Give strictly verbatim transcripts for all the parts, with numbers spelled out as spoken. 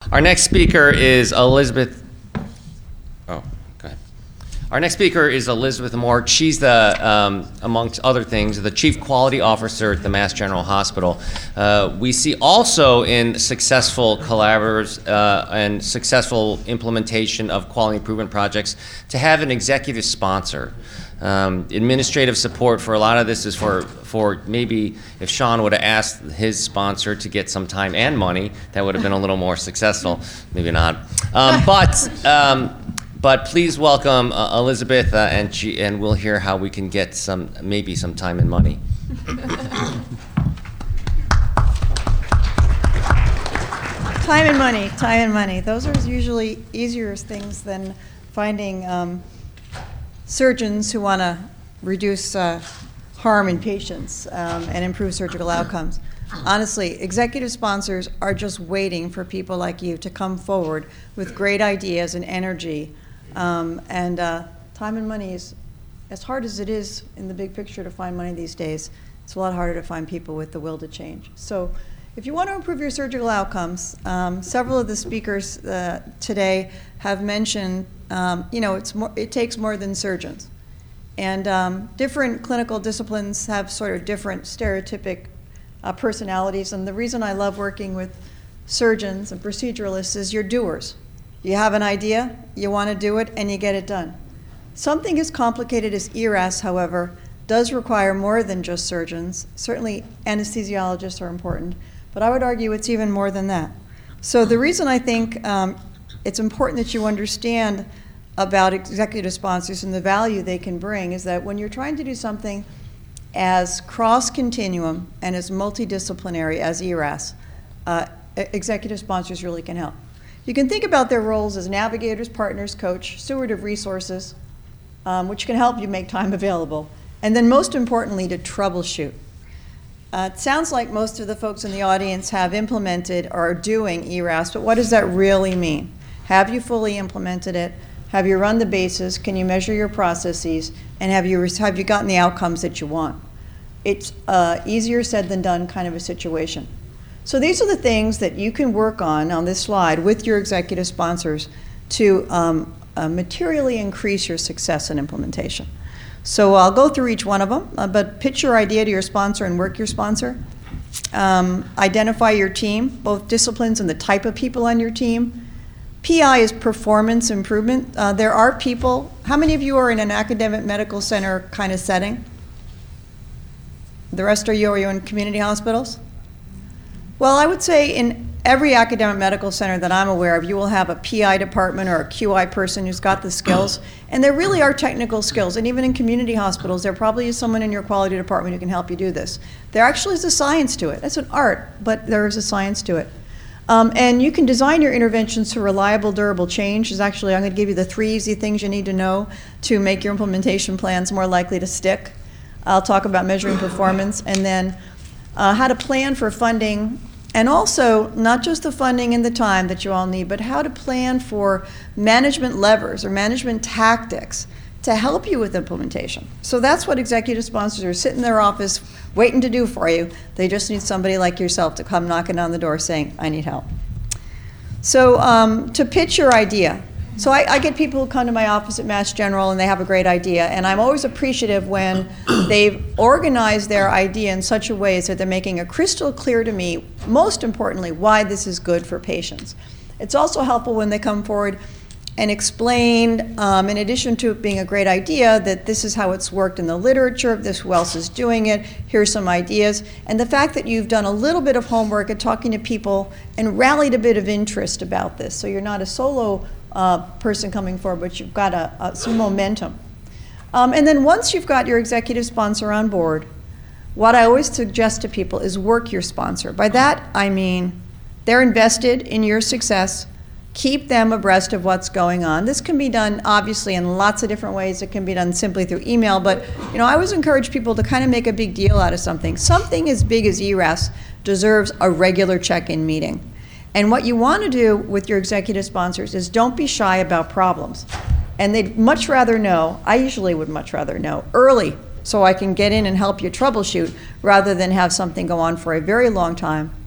Our next speaker is Elizabeth. Oh, go ahead. Our next speaker is Elizabeth Moore. She's the, um, amongst other things, the Chief Quality Officer at the Mass General Hospital. Uh, we see also in successful collaborators uh, and successful implementation of quality improvement projects to have an executive sponsor. Um, administrative support for a lot of this is for, for maybe if Sean would have asked his sponsor to get some time and money, that would have been a little more successful. Maybe not. Um, but, um, but please welcome uh, Elizabeth, uh, and, she, and we'll hear how we can get some, maybe some time and money. Time and money, time and money. Those are usually easier things than finding um, surgeons who want to reduce uh, harm in patients um, and improve surgical outcomes. Honestly, executive sponsors are just waiting for people like you to come forward with great ideas and energy. Um, and uh, time and money is, as hard as it is in the big picture to find money these days, it's a lot harder to find people with the will to change. So if you want to improve your surgical outcomes, um, several of the speakers uh, today have mentioned Um, you know, it's more, it takes more than surgeons. And um, different clinical disciplines have sort of different stereotypic uh, personalities. And the reason I love working with surgeons and proceduralists is you're doers. You have an idea, you want to do it, and you get it done. Something as complicated as E R A S, however, does require more than just surgeons. Certainly anesthesiologists are important, but I would argue it's even more than that. So the reason I think um, it's important that you understand about executive sponsors and the value they can bring is that when you're trying to do something as cross-continuum and as multidisciplinary as E R A S, uh, executive sponsors really can help. You can think about their roles as navigators, partners, coach, steward of resources, um, which can help you make time available, and then most importantly, to troubleshoot. Uh, it sounds like most of the folks in the audience have implemented or are doing E R A S, but what does that really mean? Have you fully implemented it? Have you run the bases? Can you measure your processes? And have you, have you gotten the outcomes that you want? It's uh, easier said than done kind of a situation. So these are the things that you can work on on this slide with your executive sponsors to um, uh, materially increase your success in implementation. So I'll go through each one of them, uh, but pitch your idea to your sponsor and work your sponsor. Um, identify your team, both disciplines and the type of people on your team. P I is performance improvement. Uh, there are people, how many of you are in an academic medical center kind of setting? The rest are you, are you in community hospitals? Well, I would say in every academic medical center that I'm aware of, you will have a P I department or a Q I person who's got the skills, and there really are technical skills. And even in community hospitals, there probably is someone in your quality department who can help you do this. There actually is a science to it. It's an art, but there is a science to it. Um, and you can design your interventions for reliable, durable change. Is actually, I'm going to give you the three easy things you need to know to make your implementation plans more likely to stick. I'll talk about measuring performance, and then uh, how to plan for funding, and also not just the funding and the time that you all need, but how to plan for management levers or management tactics to help you with implementation. So that's what executive sponsors are sitting in their office waiting to do for you. They just need somebody like yourself to come knocking on the door saying, I need help. So um, to pitch your idea. So I, I get people who come to my office at Mass General and they have a great idea, and I'm always appreciative when they've organized their idea in such a way so that they're making it crystal clear to me, most importantly, why this is good for patients. It's also helpful when they come forward and explain, um, in addition to it being a great idea, that this is how it's worked in the literature, this who else is doing it, here's some ideas, and the fact that you've done a little bit of homework at talking to people and rallied a bit of interest about this. So you're not a solo uh, person coming forward, but you've got a, a, some momentum. Um, and then once you've got your executive sponsor on board, what I always suggest to people is work your sponsor. By that, I mean they're invested in your success. Keep them abreast of what's going on. This can be done obviously in lots of different ways. It can be done simply through email, but you know, I always encourage people to kind of make a big deal out of something. Something as big as E R A S deserves a regular check-in meeting. And what you want to do with your executive sponsors is don't be shy about problems. And they'd much rather know, I usually would much rather know early so I can get in and help you troubleshoot rather than have something go on for a very long time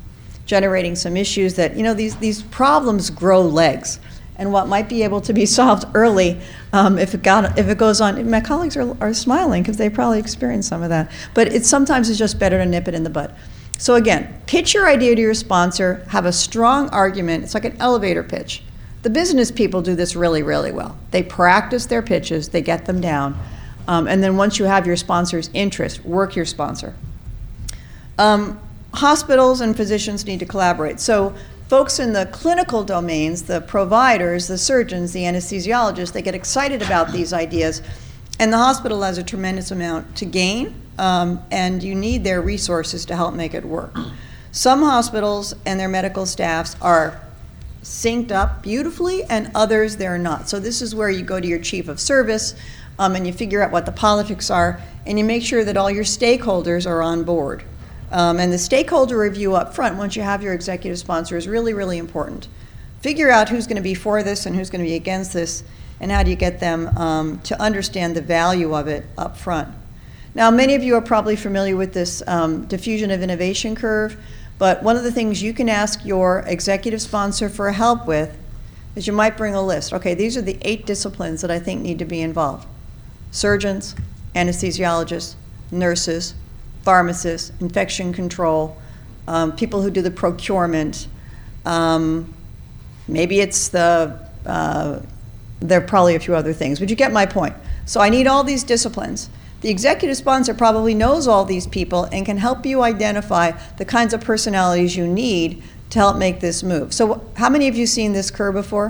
generating some issues that, you know, these, these problems grow legs. And what might be able to be solved early, um, if it got, if it goes on, my colleagues are, are smiling because they probably experienced some of that. But it sometimes is just better to nip it in the bud. So again, pitch your idea to your sponsor, have a strong argument. It's like an elevator pitch. The business people do this really, really well. They practice their pitches, they get them down, um, and then once you have your sponsor's interest, work your sponsor. Um, hospitals and physicians need to collaborate. So folks in the clinical domains, the providers, the surgeons, the anesthesiologists, they get excited about these ideas, and the hospital has a tremendous amount to gain, um, and you need their resources to help make it work. Some hospitals and their medical staffs are synced up beautifully, and others they're not. So this is where you go to your chief of service, um, and you figure out what the politics are, and you make sure that all your stakeholders are on board. Um, and the stakeholder review up front, once you have your executive sponsor, is really, really important. Figure out who's going to be for this and who's going to be against this, and how do you get them um, to understand the value of it up front. Now, many of you are probably familiar with this um, diffusion of innovation curve, but one of the things you can ask your executive sponsor for help with is you might bring a list. Okay, these are the eight disciplines that I think need to be involved. Surgeons, anesthesiologists, nurses, pharmacists, infection control, um, people who do the procurement. Um, maybe it's the, uh, there are probably a few other things, but you get my point. So I need all these disciplines. The executive sponsor probably knows all these people and can help you identify the kinds of personalities you need to help make this move. So how many of you seen this curve before?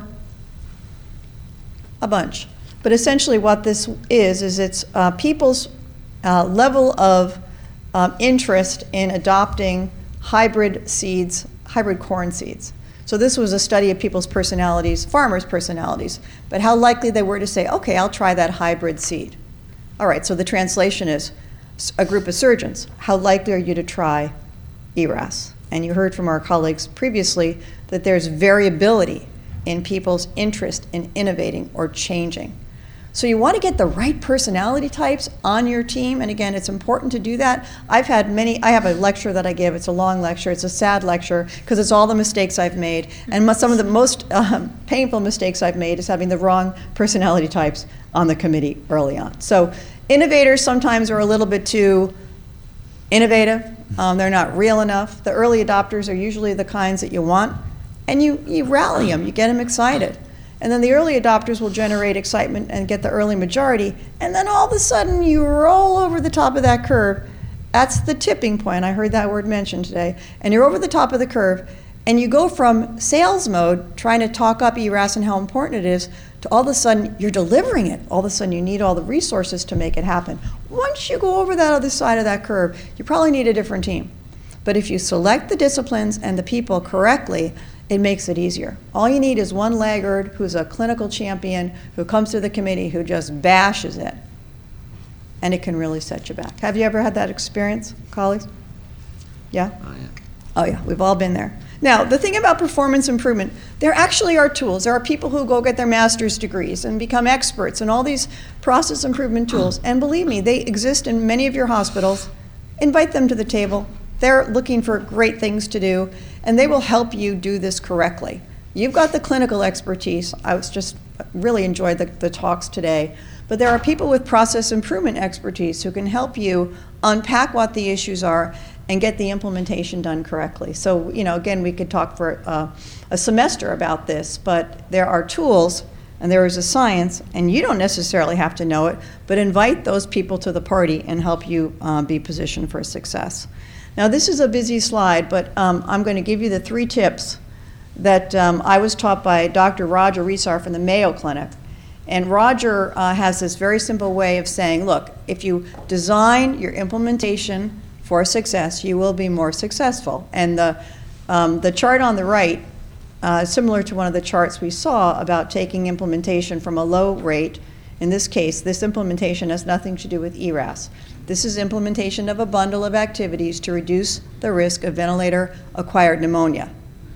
A bunch. But essentially what this is, is it's uh, people's uh, level of Um, interest in adopting hybrid seeds, hybrid corn seeds. So this was a study of people's personalities, farmers' personalities, but how likely they were to say, okay, I'll try that hybrid seed. All right, so the translation is a group of surgeons. How likely are you to try E R A S? And you heard from our colleagues previously that there's variability in people's interest in innovating or changing. So you want to get the right personality types on your team, and again, it's important to do that. I've had many, I have a lecture that I give, it's a long lecture, it's a sad lecture, because it's all the mistakes I've made, and some of the most um, painful mistakes I've made is having the wrong personality types on the committee early on. So innovators sometimes are a little bit too innovative, um, they're not real enough. The early adopters are usually the kinds that you want, and you, you rally them, you get them excited. And then the early adopters will generate excitement and get the early majority, and then all of a sudden you roll over the top of that curve. That's the tipping point. I heard that word mentioned today. And you're over the top of the curve, and you go from sales mode, trying to talk up E R A S and how important it is, to all of a sudden you're delivering it. All of a sudden you need all the resources to make it happen. Once you go over that other side of that curve, you probably need a different team. But if you select the disciplines and the people correctly, it makes it easier. All you need is one laggard who's a clinical champion who comes to the committee who just bashes it, and it can really set you back. Have you ever had that experience, colleagues? Yeah? Oh, yeah. Oh yeah, we've all been there. Now, the thing about performance improvement, there actually are tools. There are people who go get their master's degrees and become experts in all these process improvement tools, and believe me, they exist in many of your hospitals. Invite them to the table. They're looking for great things to do, and they will help you do this correctly. You've got the clinical expertise. I was just really enjoyed the, the talks today. But there are people with process improvement expertise who can help you unpack what the issues are and get the implementation done correctly. So, you know, again, we could talk for uh, a semester about this, but there are tools and there is a science, and you don't necessarily have to know it, but invite those people to the party and help you uh, be positioned for success. Now, this is a busy slide, but um, I'm going to give you the three tips that um, I was taught by Doctor Roger Resar from the Mayo Clinic. And Roger uh, has this very simple way of saying, look, if you design your implementation for success, you will be more successful. And the, um, the chart on the right, uh, similar to one of the charts we saw about taking implementation from a low rate. In this case, this implementation has nothing to do with E R A S. This is implementation of a bundle of activities to reduce the risk of ventilator-acquired pneumonia.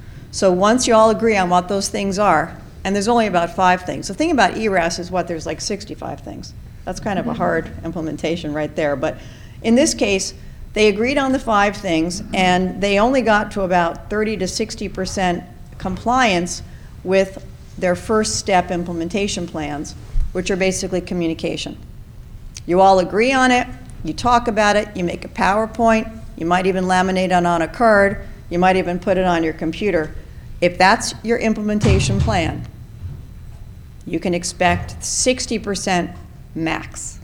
So once you all agree on what those things are, and there's only about five things. The thing about E R A S is what, there's like sixty-five things. That's kind of a hard implementation right there. But in this case, They agreed on the five things, and they only got to about thirty to sixty percent compliance with their first step implementation plans, which are basically communication. You all agree on it, you talk about it, you make a PowerPoint, you might even laminate it on a card, you might even put it on your computer. If that's your implementation plan, you can expect sixty percent max.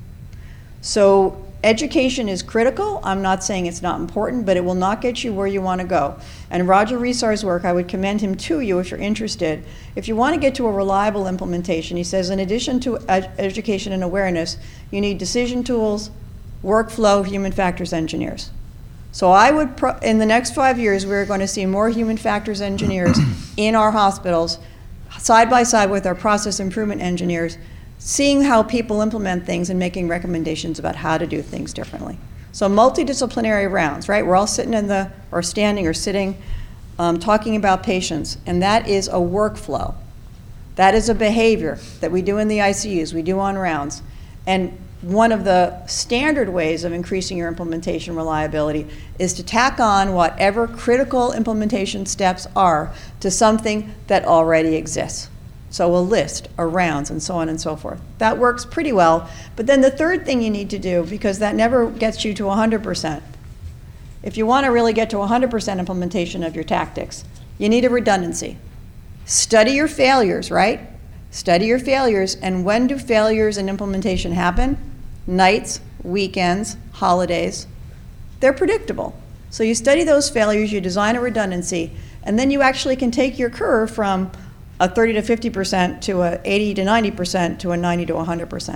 So education is critical. I'm not saying it's not important, but it will not get you where you want to go. And Roger Resar's work, I would commend him to you if you're interested. If you want to get to a reliable implementation, he says, in addition to ed- education and awareness, you need decision tools, workflow, human factors engineers. So I would, pro- in the next five years, we're going to see more human factors engineers in our hospitals, side by side with our process improvement engineers, seeing how people implement things and making recommendations about how to do things differently. So multidisciplinary rounds, right? We're all sitting in the, or standing or sitting, um, talking about patients, and that is a workflow. That is a behavior that we do in the I C Us, we do on rounds. And one of the standard ways of increasing your implementation reliability is to tack on whatever critical implementation steps are to something that already exists. So a list, a rounds, and so on and so forth. That works pretty well. But then the third thing you need to do, because that never gets you to one hundred percent, if you want to really get to one hundred percent implementation of your tactics, you need a redundancy. Study your failures, right? Study your failures, and when do failures in implementation happen? Nights, weekends, holidays. They're predictable. So you study those failures, you design a redundancy, and then you actually can take your curve from a thirty to fifty percent to a eighty to ninety percent to a ninety to one hundred percent.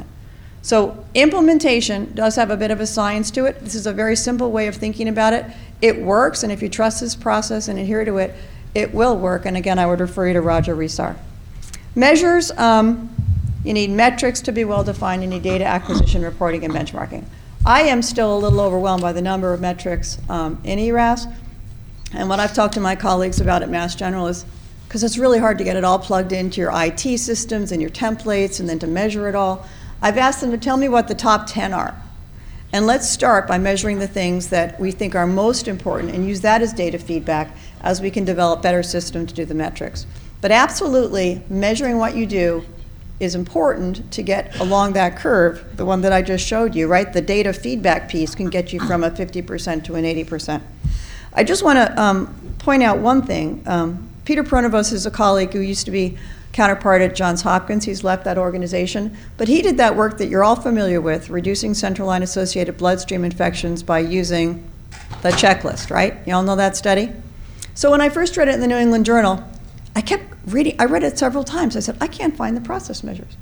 So implementation does have a bit of a science to it. This is a very simple way of thinking about it. It works, and if you trust this process and adhere to it, it will work. And again, I would refer you to Roger Resar. Measures, um, you need metrics to be well defined, you need data acquisition, reporting, and benchmarking. I am still a little overwhelmed by the number of metrics um, in E R A S, and what I've talked to my colleagues about at Mass General is, because it's really hard to get it all plugged into your I T systems and your templates and then to measure it all. I've asked them to tell me what the top ten are. And let's start by measuring the things that we think are most important and use that as data feedback as we can develop better systems to do the metrics. But absolutely, measuring what you do is important to get along that curve, the one that I just showed you, right? The data feedback piece can get you from a fifty percent to an eighty percent. I just want to um, point out one thing. Um, Peter Pronovost is a colleague who used to be counterpart at Johns Hopkins. He's left that organization. But he did that work that you're all familiar with, reducing central line associated bloodstream infections by using the checklist, right? You all know that study? So when I first read it in the New England Journal, I kept reading, I read it several times. I said, I can't find the process measures.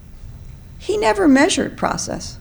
He never measured process.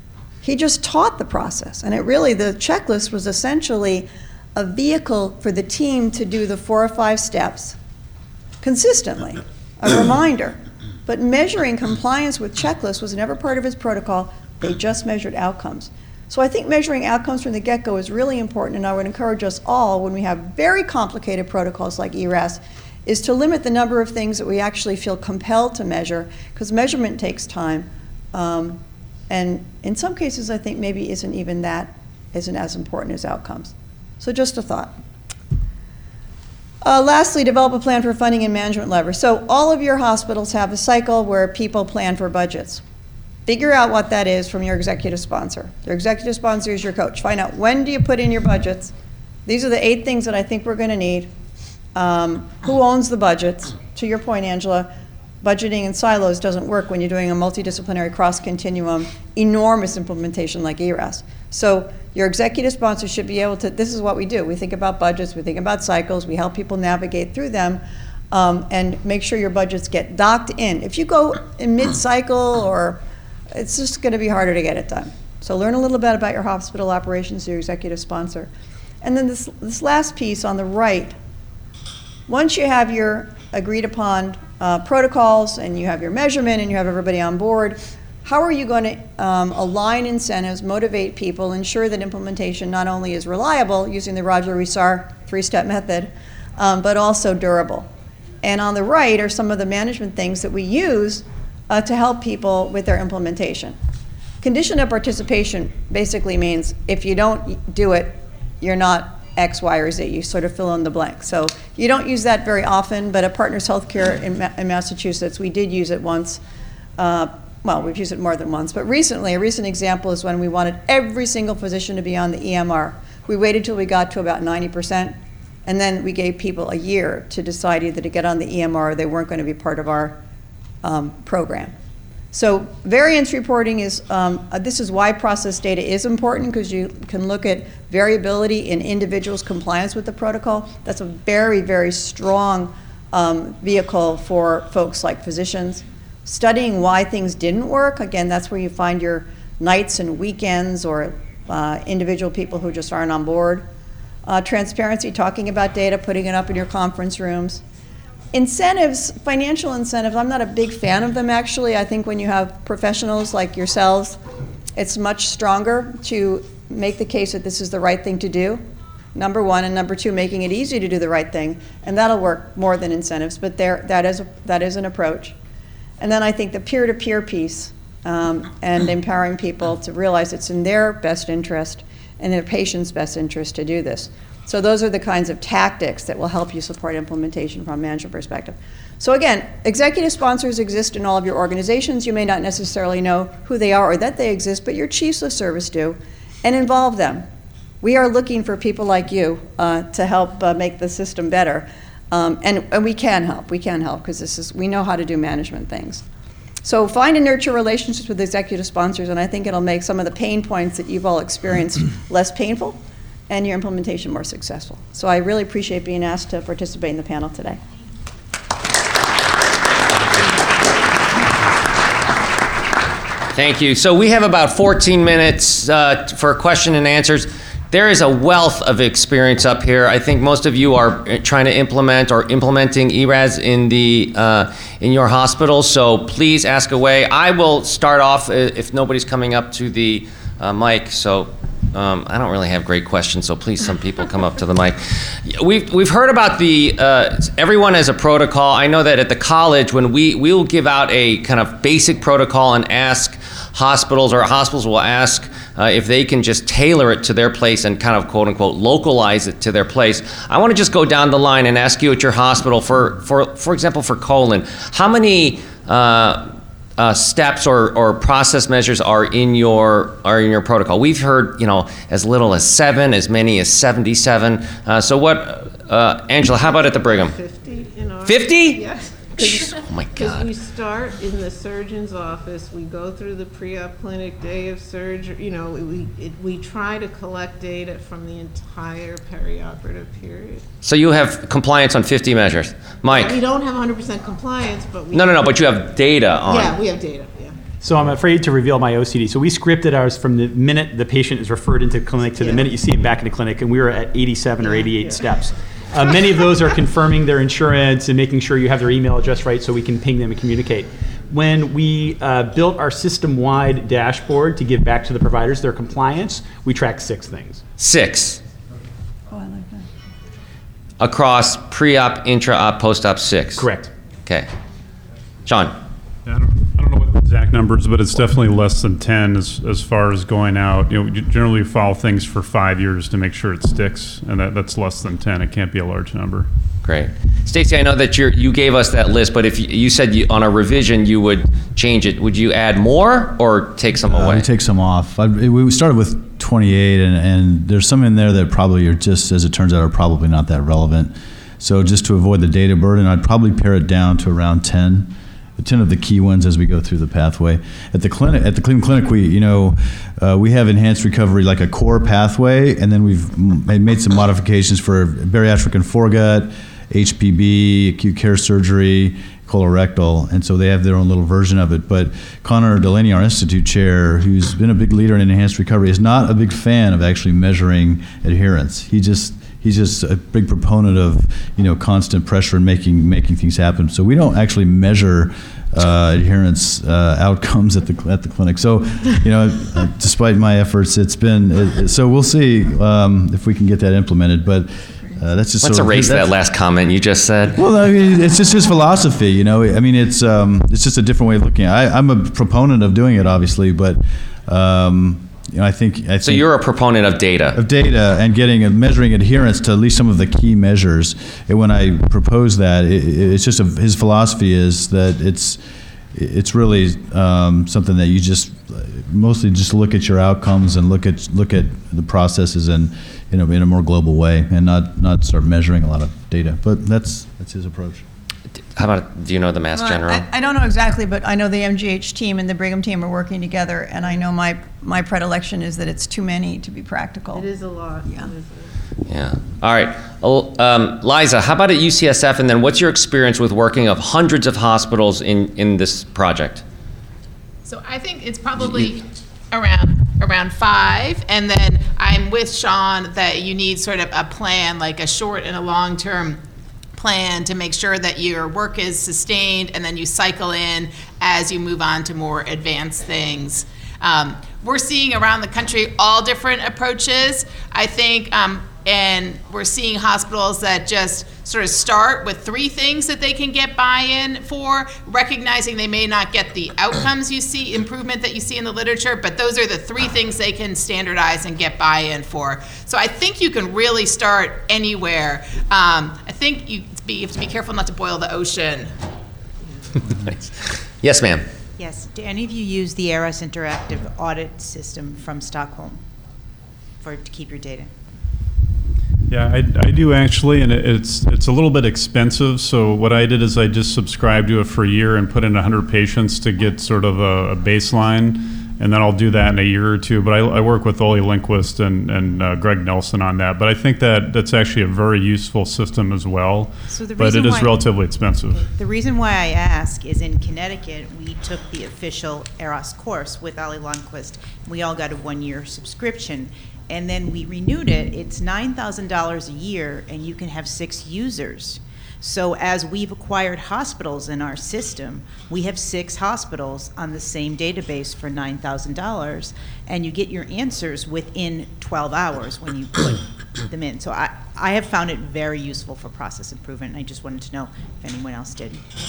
He just taught the process. And it really, the checklist was essentially a vehicle for the team to do the four or five steps consistently, a reminder. But measuring compliance with checklists was never part of his protocol. They just measured outcomes. So I think measuring outcomes from the get-go is really important, and I would encourage us all, when we have very complicated protocols like E R A S, is to limit the number of things that we actually feel compelled to measure, because measurement takes time. Um, and in some cases, I think maybe isn't even that, isn't as important as outcomes. So just a thought. Uh, lastly, develop a plan for funding and management levers. So all of your hospitals have a cycle where people plan for budgets. Figure out what that is from your executive sponsor. Your executive sponsor is your coach. Find out, when do you put in your budgets? These are the eight things that I think we're going to need. Um, who owns the budgets? To your point, Angela, budgeting in silos doesn't work when you're doing a multidisciplinary cross-continuum, enormous implementation like E R A S. So your executive sponsor should be able to, this is what we do. We think about budgets, we think about cycles, we help people navigate through them, um, and make sure your budgets get docked in. If you go in mid-cycle, or it's just going to be harder to get it done. So learn a little bit about your hospital operations, your executive sponsor. And then this, this last piece on the right, once you have your agreed upon uh, protocols and you have your measurement and you have everybody on board, how are you going to um, align incentives, motivate people, ensure that implementation not only is reliable using the Roger Resar three-step method, um, but also durable? And on the right are some of the management things that we use uh, to help people with their implementation. Condition of participation basically means if you don't do it, you're not X, Y, or Z. You sort of fill in the blank. So you don't use that very often, but at Partners Healthcare in, Ma- in Massachusetts, we did use it once. Uh, well, we've used it more than once, but recently, a recent example is when we wanted every single physician to be on the E M R. We waited till we got to about ninety percent, and then we gave people a year to decide either to get on the E M R or they weren't going to be part of our um, program. So variance reporting is, um, uh, this is why process data is important, because you can look at variability in individuals' compliance with the protocol. That's a very, very strong um, vehicle for folks like physicians. Studying why things didn't work, again, that's where you find your nights and weekends or uh, individual people who just aren't on board. Uh, transparency, talking about data, putting it up in your conference rooms. Incentives, financial incentives, I'm not a big fan of them actually. I think when you have professionals like yourselves, it's much stronger to make the case that this is the right thing to do, number one, and number two, making it easy to do the right thing, and that'll work more than incentives, but there, that is, a, that is an approach. And then I think the peer-to-peer piece um, and empowering people to realize it's in their best interest and their patient's best interest to do this. So those are the kinds of tactics that will help you support implementation from a management perspective. So again, executive sponsors exist in all of your organizations. You may not necessarily know who they are or that they exist, but your chiefs of service do, and involve them. We are looking for people like you uh, to help uh, make the system better. Um, and, and we can help, we can help, because this is, we know how to do management things. So find and nurture relationships with executive sponsors, and I think it'll make some of the pain points that you've all experienced less painful, and your implementation more successful. So I really appreciate being asked to participate in the panel today. Thank you. So we have about fourteen minutes uh, for question and answers. There is a wealth of experience up here. I think most of you are trying to implement or implementing E R A S in the uh, in your hospital. So please ask away. I will start off if nobody's coming up to the uh, mic. So. Um, I don't really have great questions, so please, some people come up to the mic. We've we've heard about the uh, everyone has a protocol. I know that at the college, when we we will give out a kind of basic protocol and ask hospitals, or hospitals will ask uh, if they can just tailor it to their place and kind of quote unquote localize it to their place. I want to just go down the line and ask you at your hospital, for for for example, for colon, how many Uh, Uh, steps or, or process measures are in your are in your protocol? We've heard, you know, as little as seven, as many as seventy-seven. Uh, so what, uh, Angela? How about at the Brigham? Fifty in our. Fifty? Yes. Oh my Because we God. start in the surgeon's office, we go through the pre-op clinic, day of surgery, you know, we, it, we try to collect data from the entire perioperative period. So you have compliance on fifty measures, We Mike? don't have one hundred percent compliance, but we. No, no, no. But you have data on. Yeah, we have data, yeah. So I'm afraid to reveal my O C D. So we scripted ours from the minute the patient is referred into clinic to the Yeah. minute you see him back in the clinic, and we were at eighty-seven or Yeah, eighty-eight yeah. steps. Uh, many of those are confirming their insurance and making sure you have their email address right so we can ping them and communicate. When we uh, built our system-wide dashboard to give back to the providers their compliance, we tracked six things. Six. Oh, I like that. Across pre-op, intra-op, post-op, six. Correct. Okay. John? Yeah, I don't, I don't know what the exact numbers, but it's definitely less than ten as, as far as going out. You know, you generally follow things for five years to make sure it sticks, and that, that's less than ten. It can't be a large number. Great. Stacy, I know that you're, you gave us that list, but if you, you said you, on a revision you would change it, would you add more or take some Uh, away? we take some off. I, we started with twenty-eight, and, and there's some in there that probably are just, as it turns out, are probably not that relevant. So just to avoid the data burden, I'd probably pare it down to around ten. ten of the key ones as we go through the pathway. At the clinic, at the Cleveland Clinic, we, you know, uh, we have enhanced recovery like a core pathway, and then we've m- made some modifications for bariatric and foregut, H P B, acute care surgery, colorectal, and so they have their own little version of it. But Connor Delaney, our institute chair, who's been a big leader in enhanced recovery, is not a big fan of actually measuring adherence. He just He's just a big proponent of, you know, constant pressure and making making things happen. So we don't actually measure uh, adherence uh, outcomes at the at the clinic. So, you know, uh, despite my efforts, it's been it, so we'll see um, if we can get that implemented. But uh, that's just Let's sort of, erase that's- that last comment you just said. Well, I mean, it's just his philosophy, you know. I mean, it's um, it's just a different way of looking at it. I, I'm a proponent of doing it, obviously, but. Um, you know, I think, I think. So you're a proponent of data. Of data and getting and measuring adherence to at least some of the key measures. And when I propose that, it, it's just a, his philosophy is that it's it's really um, something that you just mostly just look at your outcomes and look at look at the processes and you know in a more global way and not not start measuring a lot of data. But that's that's his approach. How about, do you know the Mass Well, General? I, I don't know exactly, but I know the M G H team and the Brigham team are working together, and I know my, my predilection is that it's too many to be practical. It is a lot. Yeah. It is a lot. Yeah. All right. Oh, Um, Liza, how about at U C S F, and then what's your experience with working of hundreds of hospitals in, in this project? So I think it's probably around around five, and then I'm with Sean that you need sort of a plan, like a short and a long-term plan to make sure that your work is sustained, and then you cycle in as you move on to more advanced things. Um, we're seeing around the country all different approaches, I think, um, and we're seeing hospitals that just sort of start with three things that they can get buy-in for, recognizing they may not get the outcomes you see, improvement that you see in the literature, but those are the three things they can standardize and get buy-in for. So I think you can really start anywhere. Um, I think you, be, you have to be careful not to boil the ocean. Yes, ma'am. Yes. Do any of you use the ARIS interactive audit system from Stockholm for to keep your data? Yeah, I, I do actually, and it- it's it's a little bit expensive. So what I did is I just subscribed to it for a year and put in one hundred patients to get sort of a, a baseline, and then I'll do that in a year or two. But I, I work with Ole Lindquist and, and uh, Greg Nelson on that. But I think that that's actually a very useful system as well. So the but reason it is why- relatively expensive. The reason why I ask is in Connecticut, we took the official ARIS course with Ole Lundquist. We all got a one-year subscription, and then we renewed it. It's nine thousand dollars a year, and you can have six users. So as we've acquired hospitals in our system, we have six hospitals on the same database for nine thousand dollars, and you get your answers within twelve hours when you put them in. So I, I have found it very useful for process improvement, and I just wanted to know if anyone else did.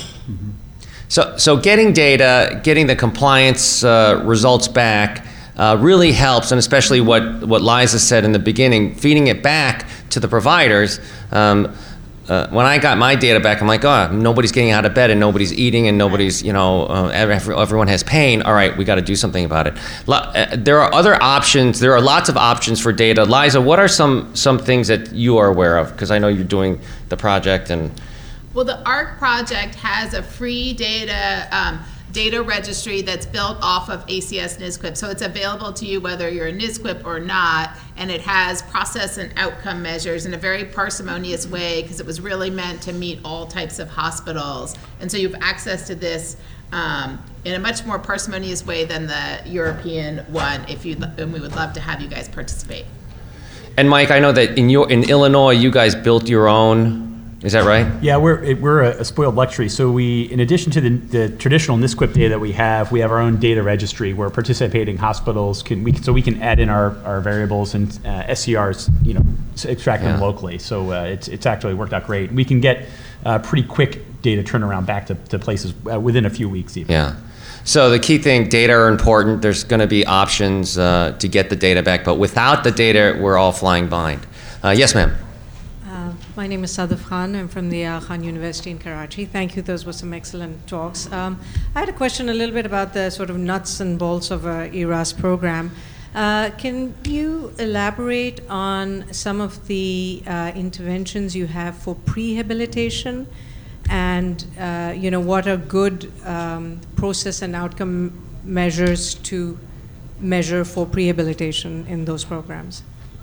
So, so getting data, getting the compliance uh, results back uh, really helps, and especially what, what Liza said in the beginning, feeding it back to the providers. Um, uh, when I got my data back, I'm like, oh, nobody's getting out of bed and nobody's eating and nobody's, you know, uh, every, everyone has pain. All right, we got to do something about it. Lo- uh, there are other options. There are lots of options for data. Liza, what are some, some things that you are aware of? Because I know you're doing the project and... Well, the ARC project has a free data um, data registry that's built off of A C S N S Q I P. So it's available to you whether you're a N S Q I P or not, and it has process and outcome measures in a very parsimonious way because it was really meant to meet all types of hospitals. And so you have access to this um, in a much more parsimonious way than the European one, if you and we would love to have you guys participate. And Mike, I know that in your in Illinois, you guys built your own. Is that right? Yeah, we're it- we're a, a spoiled luxury. So we, in addition to the, the traditional N S Q I P data that we have, we have our own data registry where participating hospitals can we can, so we can add in our, our variables and uh, S C Rs, you know, s- extract them Yeah. locally. So uh, it's it's actually worked out great. We can get uh, pretty quick data turnaround back to, to places uh, within a few weeks even. Yeah. So the key thing, data are important. There's going to be options uh, to get the data back, but without the data, we're all flying blind. Uh, yes, ma'am. Uh, My name is Sadaf Khan. I'm from the uh, Khan University in Karachi. Thank you. Those were some excellent talks. Um, I had a question a little bit about the sort of nuts and bolts of a E R A S program. Uh, can you elaborate on some of the uh, interventions you have for prehabilitation, and uh, you know what are good um, process and outcome measures to measure for prehabilitation in those programs?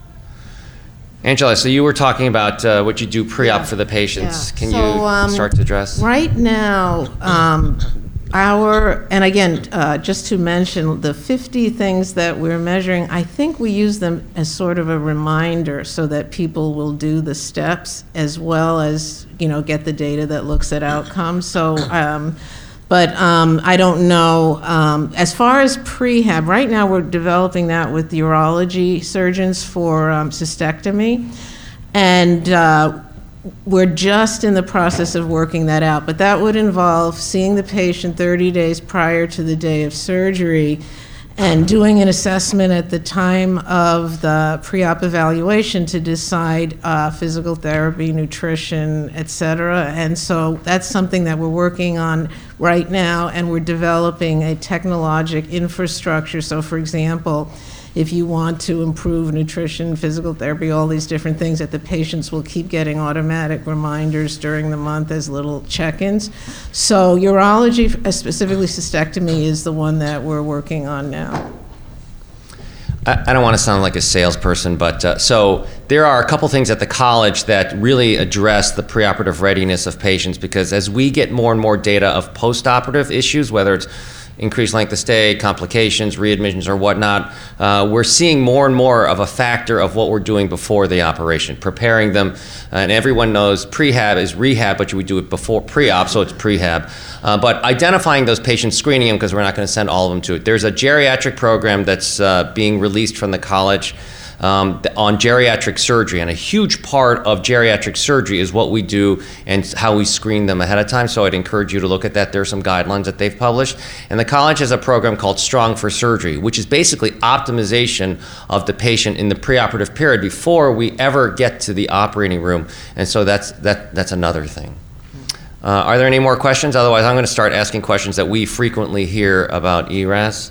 Angela, so you were talking about uh, what you do pre-op Yeah. for the patients. Yeah. Can So, you um, start to address? Right now, um, our, and again, uh, just to mention, the fifty things that we're measuring, I think we use them as sort of a reminder so that people will do the steps as well as, you know, get the data that looks at outcomes. So, um, but um, I don't know. Um, as far as prehab, right now we're developing that with urology surgeons for um, cystectomy. And uh, we're just in the process of working that out. But that would involve seeing the patient thirty days prior to the day of surgery and doing an assessment at the time of the pre-op evaluation to decide uh, physical therapy, nutrition, et cetera. And so that's something that we're working on right now, and we're developing a technologic infrastructure. So for example, if you want to improve nutrition, physical therapy, all these different things, that the patients will keep getting automatic reminders during the month as little check-ins. So urology, specifically cystectomy, is the one that we're working on now. I, I don't want to sound like a salesperson, but uh, so there are a couple things at the college that really address the preoperative readiness of patients, because as we get more and more data of postoperative issues, whether it's increased length of stay, complications, readmissions, or whatnot, uh, we're seeing more and more of a factor of what we're doing before the operation, preparing them. And everyone knows prehab is rehab, but we do it before pre-op, so it's prehab. Uh, but identifying those patients, screening them, because we're not going to send all of them to it. There's a geriatric program that's uh, being released from the college Um, on geriatric surgery, and a huge part of geriatric surgery is what we do and how we screen them ahead of time. So I'd encourage you to look at that. There are some guidelines that they've published, and the college has a program called Strong for Surgery, which is basically optimization of the patient in the preoperative period before we ever get to the operating room. And so that's that that's another thing. Uh, are there any more questions? Otherwise, I'm going to start asking questions that we frequently hear about E R A S.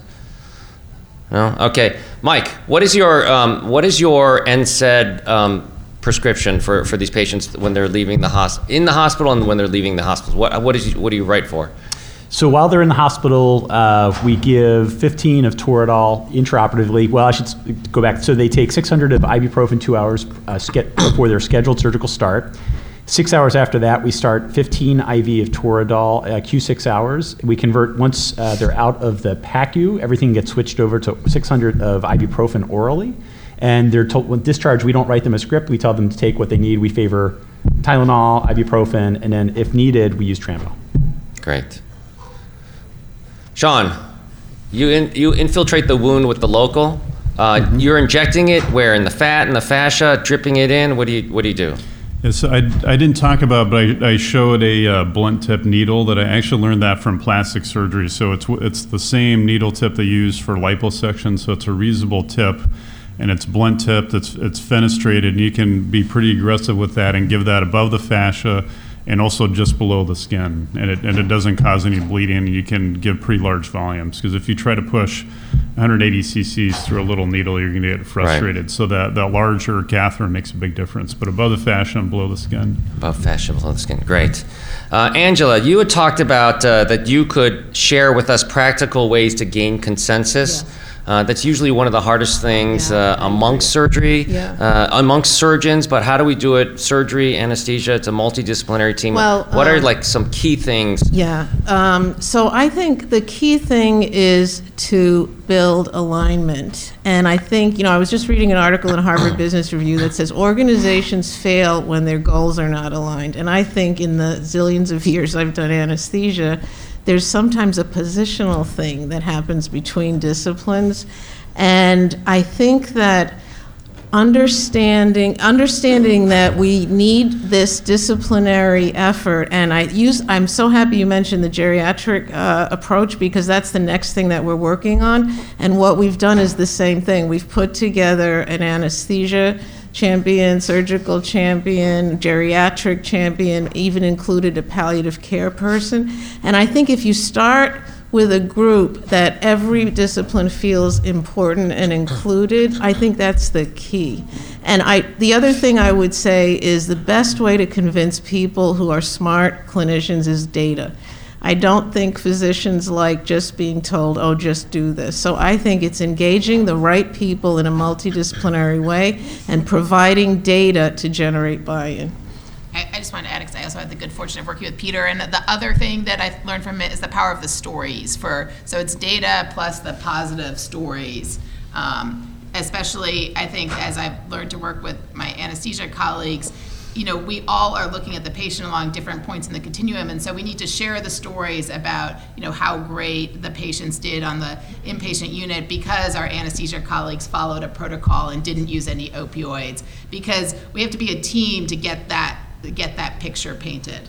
No? Okay. Mike, what is your um, what is your N SAID um, prescription for, for these patients when they're leaving the hosp- in the hospital and when they're leaving the hospital? What what is what do you write for? So while they're in the hospital, uh, we give fifteen of Toradol intraoperatively. Well, I should s- go back. So they take six hundred of ibuprofen two hours uh, ske- before their scheduled surgical start. Six hours after that, we start fifteen I V of Toradol, uh, Q six hours. We convert, once uh, they're out of the P A C U, everything gets switched over to six hundred of ibuprofen orally. And they're told, when discharged, we don't write them a script. We tell them to take what they need. We favor Tylenol, ibuprofen, and then if needed, we use Tramadol. Great. Sean, you in, you infiltrate the wound with the local. Uh, mm-hmm. You're injecting it where? In the fat, in the fascia, dripping it in? What do you what do you do? Yes, I, I didn't talk about, but I, I showed a uh, blunt tip needle that I actually learned that from plastic surgery. So it's it's the same needle tip they use for liposuction. So it's a reusable tip, and it's blunt tipped. It's it's fenestrated, and you can be pretty aggressive with that and give that above the fascia and also just below the skin, and it and it doesn't cause any bleeding. And you can give pretty large volumes, because if you try to push one hundred eighty cc's through a little needle, you're going to get frustrated. Right. So that, that larger catheter makes a big difference, but above the fascia and below the skin. Above fascia, below the skin. Great. Uh, Angela, you had talked about uh, that you could share with us practical ways to gain consensus. Yes. Uh, that's usually one of the hardest things Yeah, uh, amongst surgery, Yeah. uh, amongst surgeons, but how do we do it? Surgery, anesthesia, it's a multidisciplinary team. Well, what are um, like some key things? Yeah, um, so I think the key thing is to build alignment. And I think, you know, I was just reading an article in Harvard Business Review that says organizations fail when their goals are not aligned. And I think in the zillions of years I've done anesthesia, there's sometimes a positional thing that happens between disciplines. And I think that understanding understanding that we need this disciplinary effort, and I use I'm so happy you mentioned the geriatric uh, approach, because that's the next thing that we're working on. And what we've done is the same thing. We've put together an anesthesia champion, surgical champion, geriatric champion, even included a palliative care person. And I think if you start with a group that every discipline feels important and included, I think that's the key. And I, the other thing I would say is the best way to convince people who are smart clinicians is data. I don't think physicians like just being told, oh, just do this. So I think it's engaging the right people in a multidisciplinary way and providing data to generate buy-in. I, I just wanted to add, because I also had the good fortune of working with Peter, and the other thing that I learned from it is the power of the stories. For so it's data plus the positive stories. Um, especially, I think, as I've learned to work with my anesthesia colleagues, you know, we all are looking at the patient along different points in the continuum, and so we need to share the stories about, you know, how great the patients did on the inpatient unit because our anesthesia colleagues followed a protocol and didn't use any opioids, because we have to be a team to get that get that picture painted.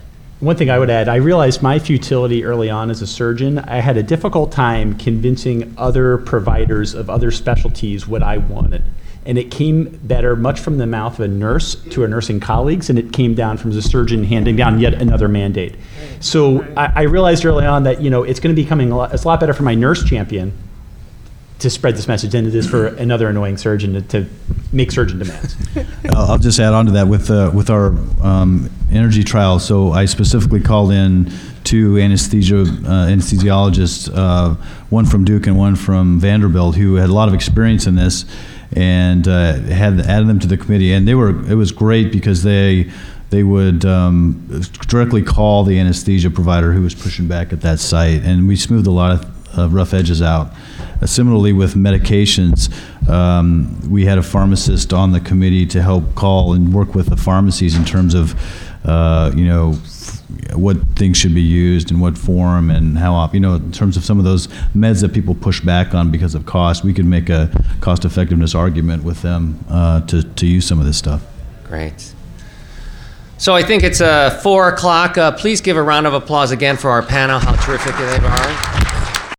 One thing I would add, I realized my futility early on as a surgeon. I had a difficult time convincing other providers of other specialties what I wanted. And it came better much from the mouth of a nurse to her nursing colleagues, and it came down from the surgeon handing down yet another mandate. So I, I realized early on that, you know, it's going to be coming a lot, it's a lot better for my nurse champion to spread this message than it is for another annoying surgeon to, to make surgeon demands. I'll I'll just add on to that with uh, with our um, energy trial. So I specifically called in two anesthesia uh, anesthesiologists, uh, one from Duke and one from Vanderbilt, who had a lot of experience in this, and uh, had added them to the committee. And they were it was great because they they would um, directly call the anesthesia provider who was pushing back at that site, and we smoothed a lot of uh, rough edges out. Uh, similarly, with medications, um, we had a pharmacist on the committee to help call and work with the pharmacies in terms of, uh, you know, f- what things should be used in what form and how, op- you know, in terms of some of those meds that people push back on because of cost. We could make a cost-effectiveness argument with them uh, to to use some of this stuff. Great. So I think it's uh, four o'clock. Uh, please give a round of applause again for our panel. How terrific they are.